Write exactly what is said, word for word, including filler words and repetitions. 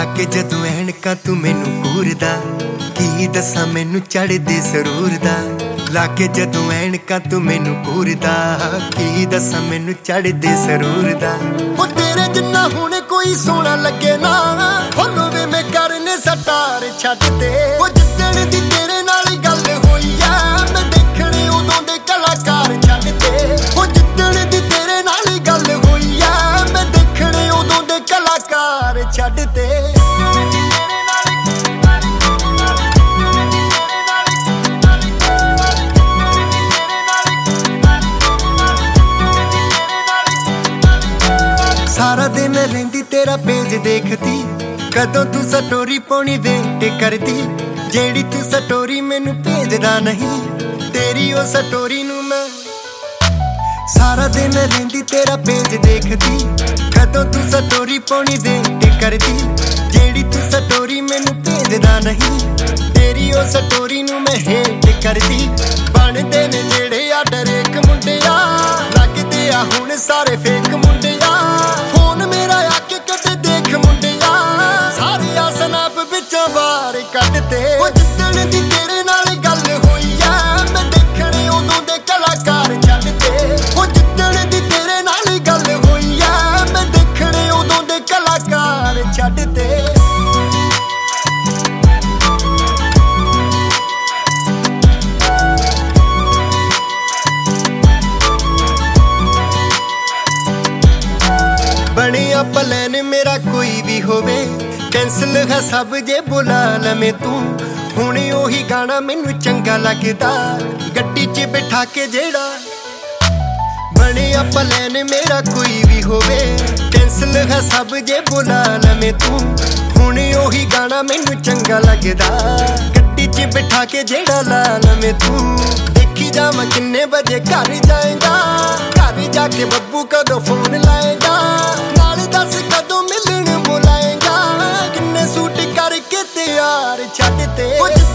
के जदों ऐनकां तू मैनू घूरदा, की दसां मैनू चढ़दे सरूर दा। लाके जदों ऐनकां तू मैनू घूरदा, की दसां मैनू चढ़दे सरूर दा। ओ तेरे जिन्ना हुण कोई सोहना लगे ना, होलो वे मैं करने सटार छड्ड ते। ओ जिद्दण दी तेरे नाल गल होई आ, मैं देखणे उदों दे कलाकार छड्ड ते। ओ जिद्दण दी तेरे नाल गल होई आ, मैं देखणे उदों दे कलाकार छड्ड ते। सारा दिन रहिंदी तेरा पेज देखती, कदों तू स्टोरी पाउणी वेट करदी। जेड़ी तू स्टोरी मैनू भेजदा नहीं, तेरी ओ स्टोरी नू मैं सारा दिन रहिंदी तेरा पेज देखदी, कदों तू स्टोरी पाउणी वेट करदी। जेड़ी तू स्टोरी मैनू भेजदा नहीं, तेरी ओ स्टोरी नू मैं हेट करदी। बनदे ने जेड़े आ डरेक मुंडिया, लगदे आ हुण सारे फेक मुंडिया। फोन मेरा आके कदे देख मुंडिया, सारे आ स्नैप विचों बाहर कढ ते। ओ जिद्दण दी तेरे नाल गल होई आ, मैं देखणे उदों दे कलाकार छड्ड ते। ओ जिद्दण दी तेरे नाल गल होई आ, मैं देखणे उदों दे कलाकार छड्ड ते। बनिया प्लान मेरा कोई भी होवे, कैंसल है सब जे बुला लवें तू। हुण ओही गाना मैनू चंगा लगदा, गड्डी च बिठा के जेड़ा। बनिया प्लान मेरा कोई भी होवे, कैंसल है सब जे बुला लवें तू। हुण ओही गाना मैनू चंगा लगदा, गड्डी च बिठा के जेड़ा ला लवें तू। देखी जावां किन्ने बजे घर जाएगा, घर जाके बब्बू कदों फोन लाएगा। नाल दस कदों मिलन बुलाएगा, किन्ने सूट करके तैयार छड्ड ते।